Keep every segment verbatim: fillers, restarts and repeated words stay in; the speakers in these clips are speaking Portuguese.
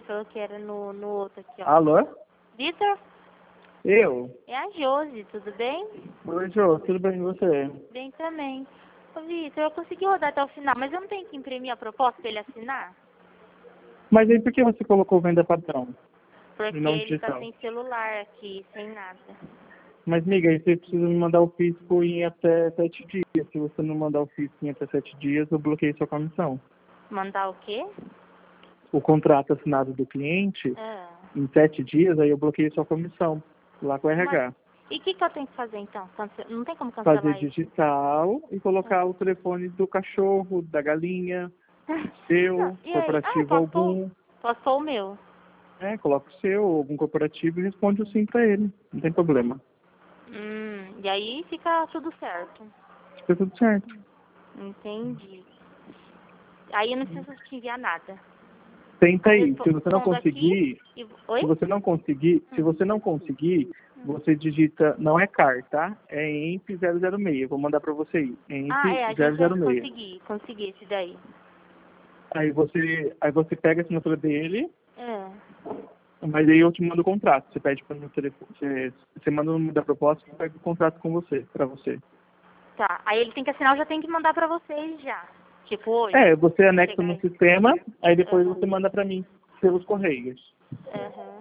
falou que era no, no outro aqui, ó. Alô? Vitor? Eu? É a Josi, tudo bem? Oi, Jô, tudo bem com você? Bem também. Ô, Vitor, eu consegui rodar até o final, mas eu não tenho que imprimir a proposta pra ele assinar? Mas aí por que você colocou venda padrão Porque e não ele tá digital? sem celular aqui, sem nada. Mas, amiga, aí você precisa me mandar o físico em até sete dias. Se você não mandar o físico em até sete dias, eu bloqueio sua comissão. Mandar o quê? O contrato assinado do cliente, Ah. em sete dias, aí eu bloqueio sua comissão, lá com o Mas, R H. e o que, que eu tenho que fazer então? Cance... Não tem como Fazer cancelar isso? digital e colocar o telefone do cachorro, da galinha, seu, E aí? Ah, corporativo posso pôr, algum. posso pôr o meu? É, coloca o seu, algum corporativo e responde o sim pra ele. Não tem problema. Hum, e aí fica tudo certo. Fica tudo certo. Entendi. Aí eu não preciso te enviar nada. Tenta Eu aí. Se você não respondo aqui conseguir, e... Oi? se você não conseguir, se você não conseguir, você digita, não é C A R, tá? É E M P zero zero seis. Eu vou mandar pra você aí. Ah, E M é, P a zero gente já zero seis. consegui, consegui esse daí. Aí você, aí você pega a assinatura dele, É. mas aí eu te mando o contrato. Você pede para meu telefone, você, você manda o número da proposta e eu pego o contrato com você, pra você. Tá, aí ele tem que assinar, eu já tenho que mandar pra vocês já. Tipo, hoje. É, você anexa Chegar no aí. sistema, aí depois Aham. você manda pra mim pelos correios. Aham.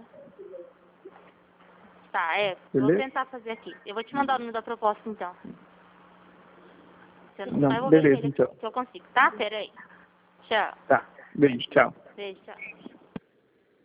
Tá, é, vou Beleza? tentar fazer aqui. Eu vou te mandar o número da proposta então. Se eu não, só Não, eu vou ver com beleza, ele aqui, então. se eu consigo, tá? Pera aí. Tchau. Tá. Beijo, tchau. Beijo, tchau.